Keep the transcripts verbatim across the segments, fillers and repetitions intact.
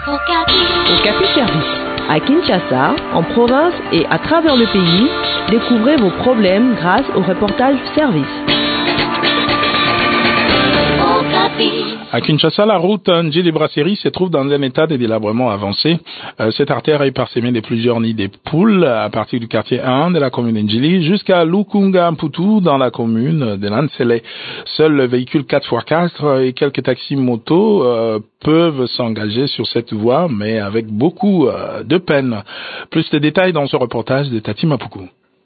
Okapi Service. À Kinshasa, en province et à travers le pays, découvrez vos problèmes grâce au reportage service. À Kinshasa, la route Njili-Brasserie se trouve dans un état de délabrement avancé. Euh, cette artère est parsemée de plusieurs nids de poules à partir du quartier un de la commune de Njili jusqu'à Lukunga-Mputu dans la commune de Nansele. Seuls le véhicule quatre par quatre et quelques taxis motos euh, peuvent s'engager sur cette voie, mais avec beaucoup euh, de peine. Plus de détails dans ce reportage de Tati Mapuku.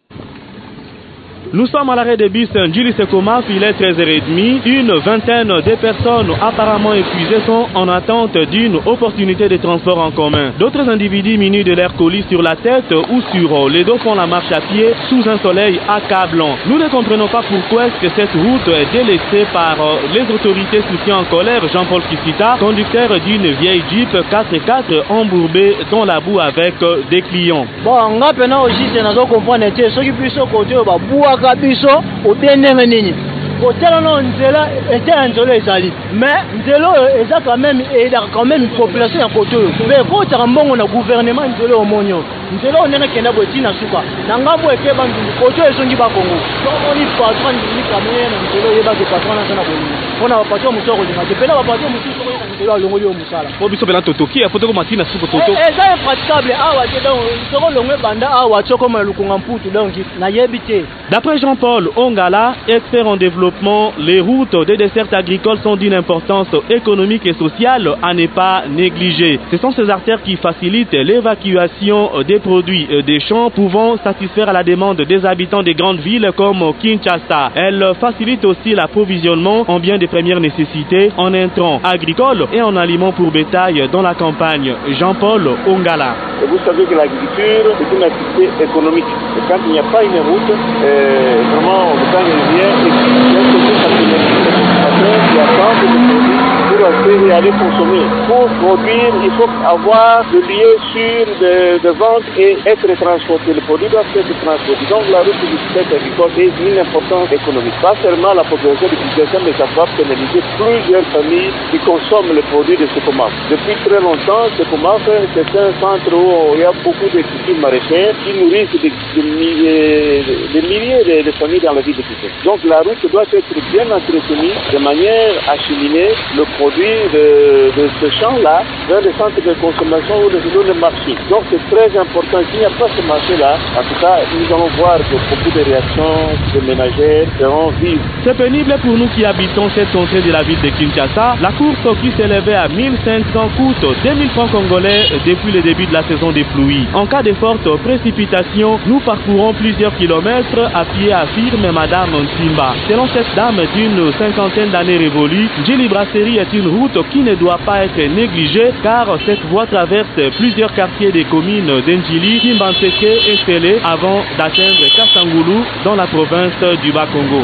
Nous sommes à l'arrêt de bus Njili-Sekoma, il est treize heures trente. Une vingtaine de personnes apparemment épuisées sont en attente d'une opportunité de transport en commun. D'autres individus munis de l'air colis sur la tête ou sur les dos font la marche à pied sous un soleil accablant. Nous ne comprenons pas pourquoi est-ce que cette route est délaissée par les autorités soutien en colère. Jean-Paul Kisita, conducteur d'une vieille Jeep quatre par quatre embourbée dans la boue avec des clients. Bon, on a aussi, c'est notre comprendre, ceux qui puissent côté, biso otendenge nini hôtel non nzela était nzela ezali mais nzela eza quand même et quand même une population ya côté mais ko tsa mbongo na gouvernement nzela omonyo nzela onena kenda botina suka na ngambo eke bandu côté ezongi ba Congo donc on y patron ni kamene na nzela yeba ke patron na sana bongo ona ba patron musoko linga te pela ba patron musoko na nzela longoli o musala ko biso bela totoki ya foto ko matina suko toto eza impraticable awa te donc soko longwe banda awa tsoko ma lukunga mputu donc na yebite. D'après Jean-Paul Ongala, expert en développement, les routes des dessertes agricoles sont d'une importance économique et sociale à ne pas négliger. Ce sont ces artères qui facilitent l'évacuation des produits des champs pouvant satisfaire à la demande des habitants des grandes villes comme Kinshasa. Elles facilitent aussi l'approvisionnement en biens de première nécessité, en intrants agricoles et en aliments pour bétail dans la campagne. Jean-Paul Ongala. Et vous savez que l'agriculture est une activité économique. Et quand il n'y a pas une route, euh, vraiment, le temps revient et puis il y a un côté facilité qui attendent de produits pour acheter et aller consommer. Pour produire, il faut avoir de lieux sûrs de, de vente et être transporté. Le produit doit être transporté. Donc la route du secteur agricole est une importance économique. Pas seulement la population de Kinshasa, mais ça va pénaliser plusieurs familles qui consomment le produit de ce commerce. Depuis très longtemps, ce commerce, c'est un centre où il y a beaucoup de cultures maraîchères qui nourrissent des, des milliers, des milliers de, de familles dans la ville de Kinshasa. Donc la route doit être bien entretenue de manière à acheminer le produit de, de ce champ-là vers les centres de consommation ou le marché. Donc c'est très important. S'il n'y a pas ce marché-là, en tout cas, nous allons voir que beaucoup de réactions de ménagères seront vives. C'est pénible pour nous qui habitons cette contrée de la ville de Kinshasa. La course qui s'élevait à mille cinq cents coûte deux mille francs congolais depuis le début de la saison des pluies. En cas de forte précipitation, nous parcourons plusieurs kilomètres à pied, affirme Madame Ntimba. Selon cette dame d'une cinquantaine d'années révolues, Njili-Brasserie est une route qui ne doit pas être négligée car cette voie traverse plusieurs quartiers des communes d'Njili, Kimbanseke et Fele avant d'atteindre Kasangulu dans la province du Bas-Congo.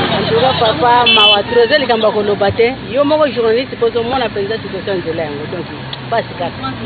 Papa, ma trésor kamba kono bate yo moko journaliste poto mona penza situation de lango donc pas ça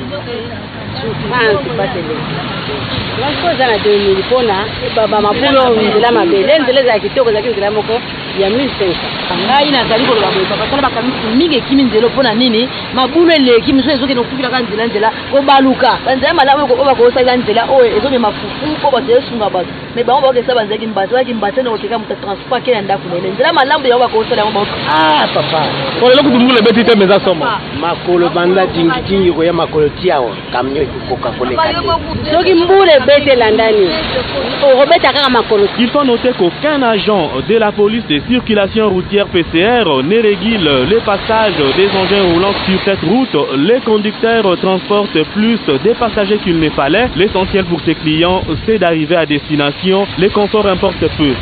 souffrance batele moi je za na deux mille pona baba mapulo ndela mabele ndela za kitoko za kindela moko ya mille cinq cents ngai na zali ko babo papa kala bakamisi mingi kimi ndelo pona nini mabulu le kimi so ezoke no kufika kan ndela ndela ko baluka banza malamu ko ba ko sa ndela o ezo be mafufu ko ba se sunga ba mais ba ba ke sa banza kimbato ya kimbato no ke kamuta transport ke ndako nele ndela malamu ya ba ko sa la ba ah papa ko le ko dumule betite meza somo makolo banda jingi jingi ko ya makolo tiao kamnyo ko ka ko le ka soki mbule bete landani o robeta ka makolo. Il faut noter qu'aucun agent de la police de circulation routière P C R ne régule les passages des engins roulants sur cette route. Les conducteurs transportent plus des passagers qu'il ne fallait. L'essentiel pour ces clients, c'est d'arriver à destination. Les conforts importent peu.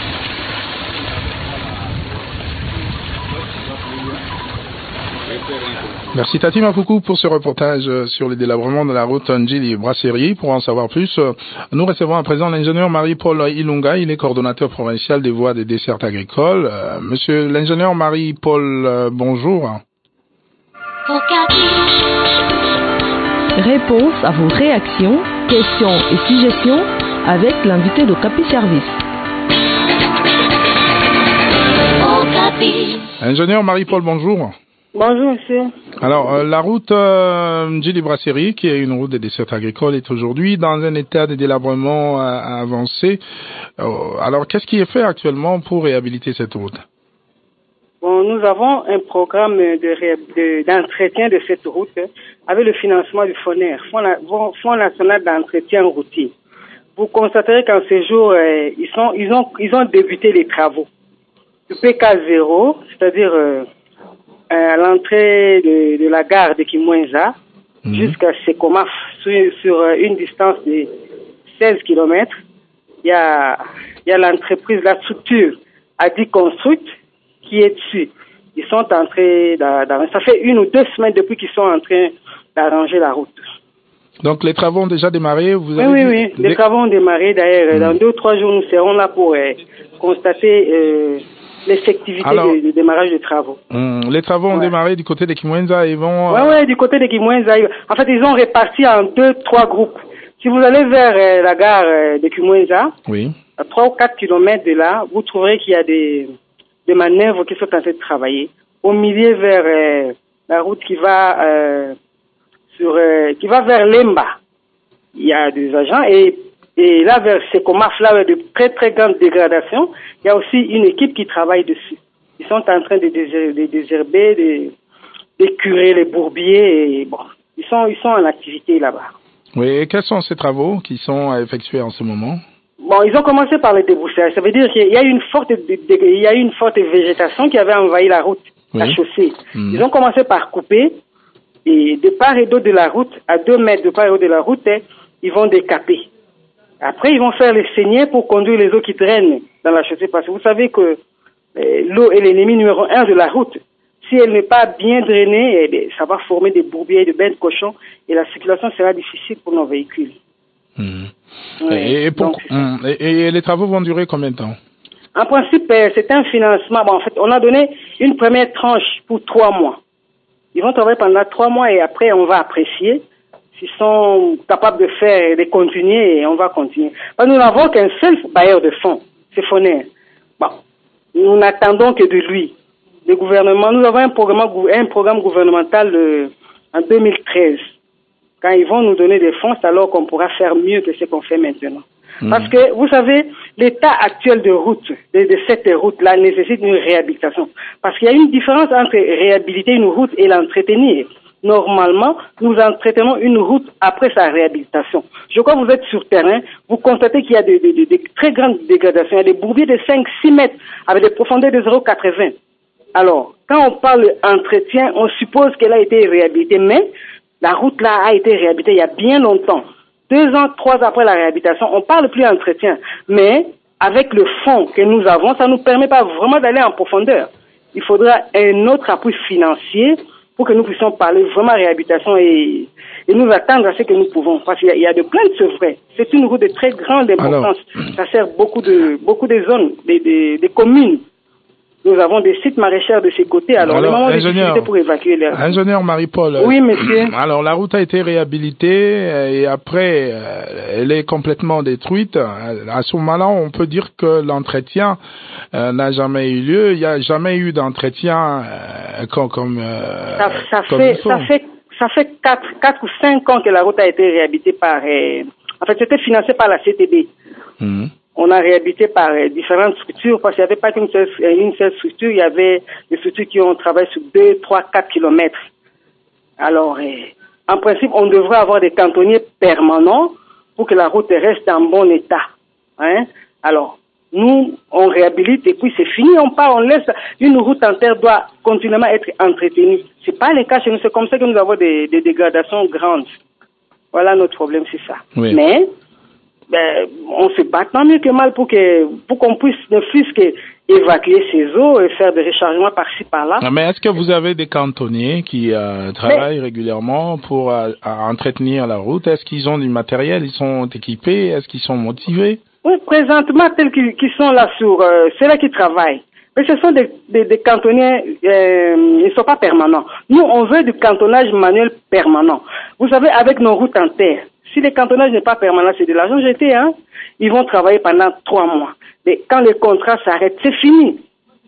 Merci Tati Mapuku pour ce reportage sur les délabrements de la route Njili-Brasserie. Pour en savoir plus, nous recevons à présent l'ingénieur Marie-Paul Ilunga. Il est coordonnateur provincial des voies des dessertes agricoles. Euh, monsieur l'ingénieur Marie-Paul, euh, bonjour. Réponse à vos réactions, questions et suggestions avec l'invité d'Okapi Service. Ingénieur Marie-Paul, bonjour. Bonjour monsieur. Alors, euh, la route euh, Ndjili Brasserie, qui est une route de dessert agricole, est aujourd'hui dans un état de délabrement euh, avancé. Euh, alors, qu'est-ce qui est fait actuellement pour réhabiliter cette route? Bon, nous avons un programme de, de, d'entretien de cette route avec le financement du FONER, Fonds, Fonds national d'entretien routier. Vous constaterez qu'en ces jours, euh, ils, sont, ils, ont, ils ont débuté les travaux. Du P K zéro, c'est-à-dire euh, à l'entrée de, de la gare de Kimwenza, mmh. jusqu'à Sekomaf, sur, sur une distance de seize kilomètres, il y a, il y a l'entreprise, la structure Adi Construct qui est dessus. Ils sont en train d'arranger. Ça fait une ou deux semaines depuis qu'ils sont en train d'arranger la route. Donc les travaux ont déjà démarré, vous avez Oui, oui, oui. Les travaux ont démarré. D'ailleurs, mmh. dans deux ou trois jours, nous serons là pour euh, constater euh, l'effectivité du, du démarrage des travaux. Mmh. Les travaux ont ouais. démarré du côté de Kimwenza et vont... Oui, euh... oui, du côté de Kimwenza. En fait, ils ont réparti en deux, trois groupes. Si vous allez vers euh, la gare euh, de Kimwenza, oui. à trois ou quatre kilomètres de là, vous trouverez qu'il y a des, des manœuvres qui sont en train de travailler. Au milieu, vers euh, la route qui va euh, sur euh, qui va vers Lemba, il y a des agents et et là vers Sekomaf, là de très très grandes dégradations, il y a aussi une équipe qui travaille dessus. Ils sont en train de, désher- de désherber, de, de curer les bourbiers et bon, ils sont ils sont en activité là-bas. Oui, et quels sont ces travaux qui sont effectués en ce moment? Bon, ils ont commencé par le débroussaillage. Ça veut dire qu'il y a une forte, il y a une forte végétation qui avait envahi la route, oui. la chaussée. Mmh. Ils ont commencé par couper et de part et d'autre de la route, à deux mètres de part et d'autre de la route, ils vont décaper. Après, ils vont faire les saignées pour conduire les eaux qui traînent dans la chaussée parce que vous savez que euh, l'eau est l'ennemi numéro un de la route. Si elle n'est pas bien drainée, eh, ça va former des bourbiers, des bains de cochons et la circulation sera difficile pour nos véhicules. Mmh. Ouais, et, et, pour, donc, mmh, et, et les travaux vont durer combien de temps? En principe, euh, c'est un financement. Bon, en fait, on a donné une première tranche pour trois mois. Ils vont travailler pendant trois mois et après, on va apprécier s'ils sont capables de faire, de continuer et on va continuer. Parce que nous n'avons qu'un seul bailleur de fonds, c'est FONER. Bon, nous n'attendons que de lui. Le gouvernement, nous avons un programme, un programme gouvernemental euh, en deux mille treize. Quand ils vont nous donner des fonds, c'est alors qu'on pourra faire mieux que ce qu'on fait maintenant. Mmh. Parce que, vous savez, l'état actuel de route, de, de cette route-là, nécessite une réhabilitation. Parce qu'il y a une différence entre réhabiliter une route et l'entretenir. Normalement, nous entretenons une route après sa réhabilitation. Je crois que vous êtes sur terrain, vous constatez qu'il y a de, de, de, de très grandes dégradations. Il y a des bourbiers de cinq six mètres avec des profondeurs de zéro virgule quatre-vingts. Alors, quand on parle d'entretien, on suppose qu'elle a été réhabilitée, mais la route là a été réhabilitée il y a bien longtemps. Deux ans, trois ans après la réhabilitation, on parle plus d'entretien. Mais avec le fonds que nous avons, ça ne nous permet pas vraiment d'aller en profondeur. Il faudra un autre appui financier pour que nous puissions parler vraiment réhabilitation et, et nous attendre à ce que nous pouvons. Parce qu'il y a, il y a de plaintes, c'est vrai. C'est une route de très grande importance. Alors, ça sert beaucoup de beaucoup de zones, des, des, des communes. Nous avons des sites maraîchers de ces côtés. Alors, alors le moment de difficulté pour évacuer les... Ingénieur Marie-Paul. Oui, monsieur. Alors, la route a été réhabilitée et après, elle est complètement détruite. À ce moment-là, on peut dire que l'entretien euh, n'a jamais eu lieu. Il n'y a jamais eu d'entretien euh, comme... comme, euh, ça, ça, comme fait, ça fait ça fait quatre, quatre ou cinq ans que la route a été réhabilitée par... Euh, en fait, c'était financé par la C T B. Mmh. On a réhabilité par euh, différentes structures, parce qu'il n'y avait pas qu'une seule, une seule structure, il y avait des structures qui ont travaillé sur deux, trois, quatre kilomètres. Alors, euh, en principe, on devrait avoir des cantonniers permanents pour que la route reste en bon état. Hein? Alors, nous, on réhabilite et puis c'est fini, on part, on laisse. Une route en terre doit continuellement être entretenue. C'est pas le cas chez nous, c'est comme ça que nous avons des, des dégradations grandes. Voilà notre problème, c'est ça. Oui. Mais... Ben, on se bat tant mieux que mal pour que pour qu'on puisse ne fût-ce que évacuer ces eaux et faire des rechargements par-ci par-là. Mais est-ce que vous avez des cantonniers qui euh, travaillent Mais, régulièrement pour euh, entretenir la route? Est-ce qu'ils ont du matériel? Ils sont équipés? Est-ce qu'ils sont motivés? Oui, présentement, tels qui, qui sont là sur euh, ceux-là qui travaillent. Mais ce sont des, des, des cantonniers, euh, ils ne sont pas permanents. Nous, on veut du cantonnage manuel permanent. Vous savez, avec nos routes en terre, si le cantonnage n'est pas permanent, c'est de l'argent jeté, hein. Ils vont travailler pendant trois mois. Mais quand le contrat s'arrête, c'est fini.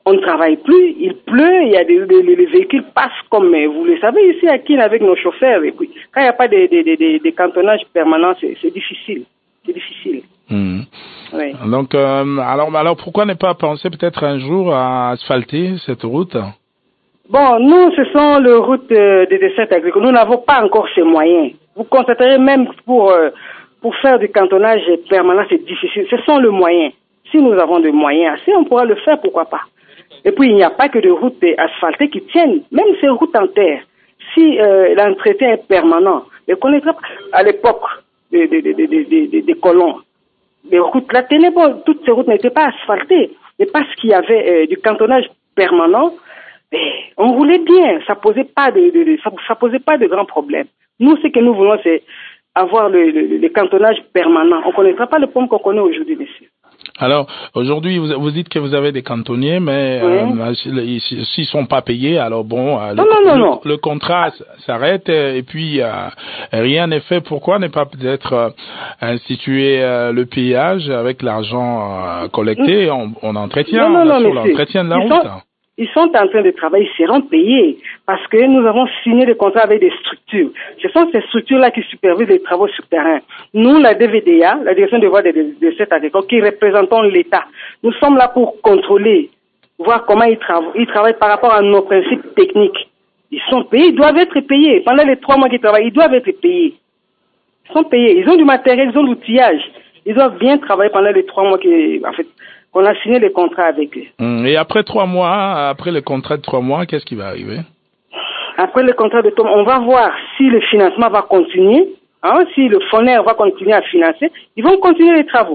on ne travaille plus, il pleut, il y a des, des, les véhicules passent comme vous le savez ici à Kin avec nos chauffeurs. Et puis, quand il n'y a pas de, de, de, de, de cantonnage permanent, c'est, c'est difficile. C'est difficile. Mmh. Oui. Donc, euh, alors, alors, pourquoi ne pas penser peut-être un jour à asphalter cette route? Bon, nous, ce sont les routes euh, des desserts agricoles. Nous n'avons pas encore ces moyens. Vous constaterez même pour, euh, pour faire du cantonnage permanent, c'est difficile. Ce sont les moyens. Si nous avons des moyens assez, on pourra le faire, pourquoi pas. Et puis, il n'y a pas que de routes asphaltées qui tiennent, même ces routes en terre. Si euh, l'entretien est permanent, mais qu'on est à l'époque des, des, des, des, des, des colons, les routes là tenaient bon, toutes ces routes n'étaient pas asphaltées, mais parce qu'il y avait euh, du cantonnage permanent, mais on roulait bien, ça posait pas de, de, de ça, ça posait pas de grands problèmes. Nous, ce que nous voulons, c'est avoir le, le, le cantonnage permanent. On ne connaîtra pas le pomme qu'on connaît aujourd'hui, monsieur. Alors, aujourd'hui, vous, vous dites que vous avez des cantonniers, mais oui. euh, s'ils ne sont pas payés, alors bon, euh, non, le, non, non, le, non. le contrat s'arrête et puis euh, rien n'est fait. Pourquoi ne pas peut-être euh, instituer euh, le payage avec l'argent euh, collecté, on, on entretient, non, non, on non, assure l'entretien de la ils route. Sont, ils sont en train de travailler, ils seront payés parce que nous avons signé des contrats avec des structures. Ce sont ces structures-là qui supervisent les travaux sur terrain. Nous, la D V D A, la Direction des voies de, de, de cette agricole, qui représentons l'État, nous sommes là pour contrôler, voir comment ils, trava- ils travaillent par rapport à nos principes techniques. Ils sont payés, ils doivent être payés. Pendant les trois mois qu'ils travaillent, ils doivent être payés. Ils sont payés. Ils ont du matériel, ils ont de l'outillage. Ils doivent bien travailler pendant les trois mois qui, en fait, qu'on a signé les contrats avec eux. Et après trois mois, après le contrat de trois mois, qu'est-ce qui va arriver? Après le contrat de trois mois, on va voir si le financement va continuer, hein, si le fournisseur va continuer à financer. Ils vont continuer les travaux.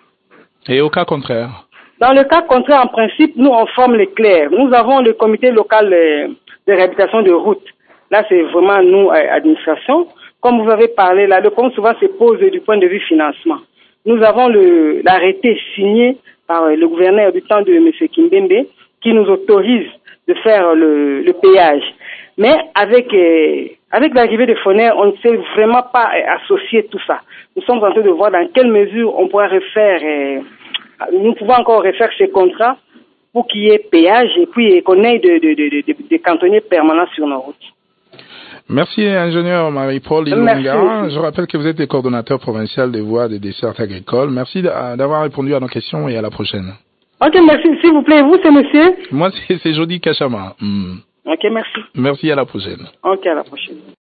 Et au cas contraire? Dans le cas contraire, en principe, nous, on forme les clercs. Nous avons le comité local de réhabilitation de route. Là, c'est vraiment nous, administration. Comme vous avez parlé, là, le problème souvent se pose du point de vue financement. Nous avons le, l'arrêté signé par le gouverneur du temps de M. Kimbembe qui nous autorise de faire le, le péage. Mais avec, euh, avec l'arrivée des fournisseurs, on ne sait vraiment pas euh, associer tout ça. Nous sommes en train de voir dans quelle mesure on pourra refaire, euh, nous pouvons encore refaire ces contrats pour qu'il y ait péage et puis qu'on ait de, de, de, de, de cantonniers permanents sur nos routes. Merci, ingénieur Marie-Paul Ilunga. Je rappelle que vous êtes le coordonnateur provincial des voies des dessertes agricoles. Merci d'avoir répondu à nos questions et à la prochaine. Ok, merci. S'il vous plaît, vous, c'est monsieur? Moi, c'est Jody Kachama. Mm. Ok, merci. Merci, à la prochaine. Ok, à la prochaine.